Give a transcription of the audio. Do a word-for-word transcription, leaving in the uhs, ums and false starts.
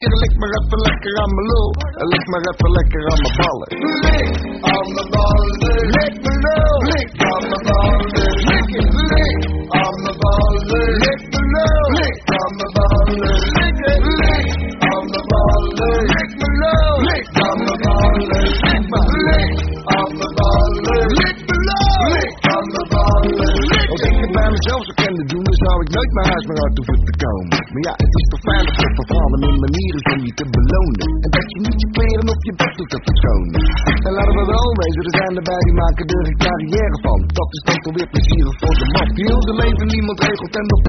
Lik maar even lekker aan mijn lul. Lik maar even lekker aan mijn ballen. Lik aan mijn ballen. Lik mijn lul. Lik aan mijn ballen. Lik het. Lik aan mijn ballen. Lik mijn lul. Lik aan mijn ballen. Lik het. Lik aan mijn ballen. Lik mijn lul. Lik aan mijn ballen. Lik maar. Lik aan mijn ballen. Lik mijn lul. Lik aan mijn ballen. Als ik het bij mezelf zou kunnen doen, dan zou ik nooit mijn huis meer uit hoeven te komen. Maar ja, het is toch fijn dat er vervallen in manieren om je te belonen. En dat je niet je kleren op je bed doet te verschonen. En laten we wel wezen, er zijn erbij die maken er een carrière van. Dat is dan toch weer plezierig voor de man. Die heel zijn leven niemand regelt en nog